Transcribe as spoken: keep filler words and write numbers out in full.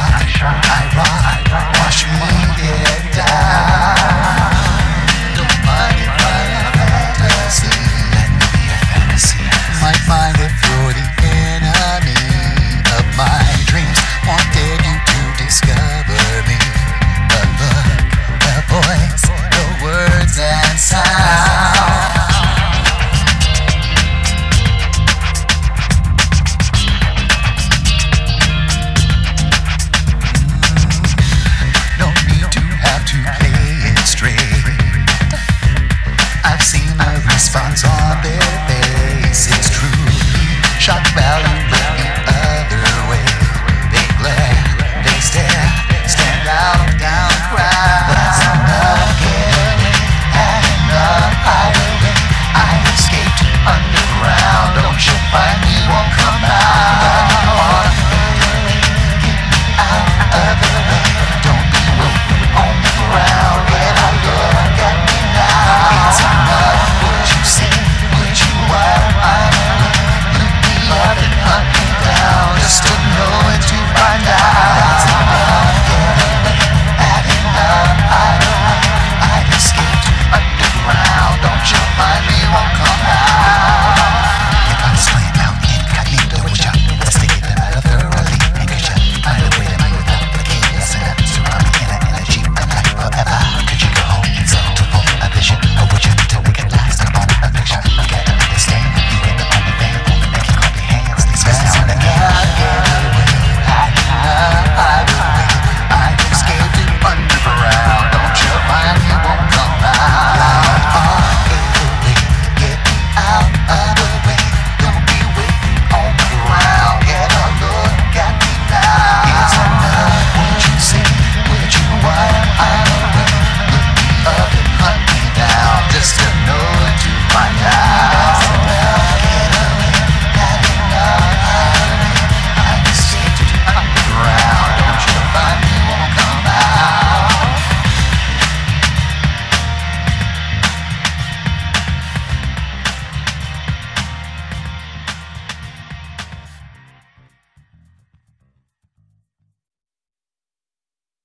I rock, watch me get down. Don't mind if I am fantasy. Let me be a fantasy. Might mind if you're the enemy of my dreams. Wanted you to discover me. The look, the voice, the words and sound. Response on their faces, truly shock value look the other way. They glare, they stare, stand out down crowd. There's enough getaway and enough hideaway. I escaped underground. Don't you find me won't come out. Get out of the way.